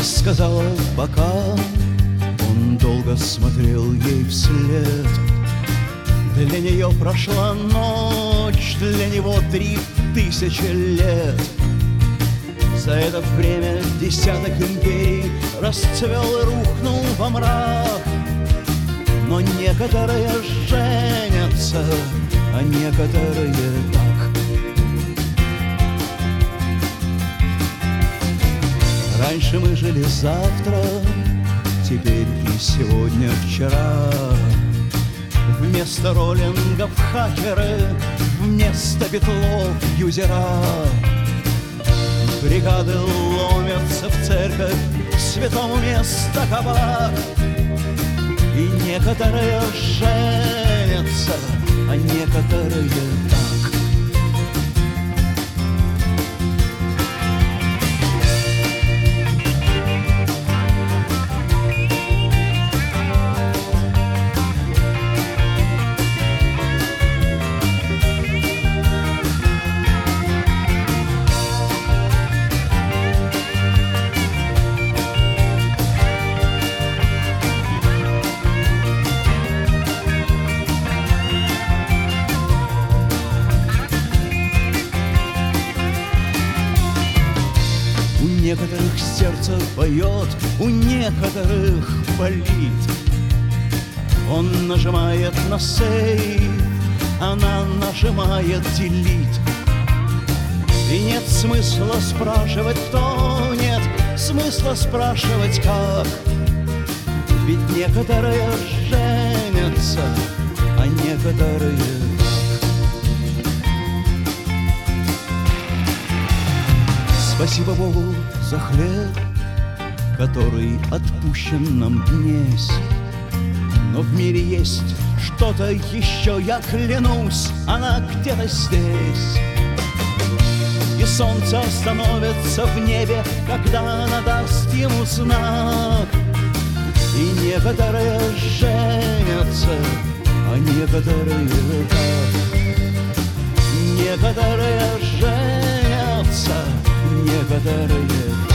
сказала пока. Он долго смотрел ей вслед. Для нее прошла ночь, для него 3000 лет. За это время десяток империй расцвел и рухнул во мрак. Но некоторые женятся, а некоторые так. Раньше мы жили завтра, теперь и сегодня вчера. Вместо роллингов хакеры, вместо битлов юзера. Бригады ломятся в церковь, святому место кабак. И некоторые женятся, а некоторые так. У некоторых сердце поет, у некоторых болит. Он нажимает на сейв, она нажимает delete. И нет смысла спрашивать, кто, нет смысла спрашивать, как. Ведь некоторые женятся, а некоторые так. Спасибо Богу за хлеб, который отпущен нам днесь. Но в мире есть что-то еще, я клянусь, она где-то здесь. И солнце остановится в небе, когда она даст ему знак. И некоторые женятся, а некоторые так. Некоторые женятся, некоторые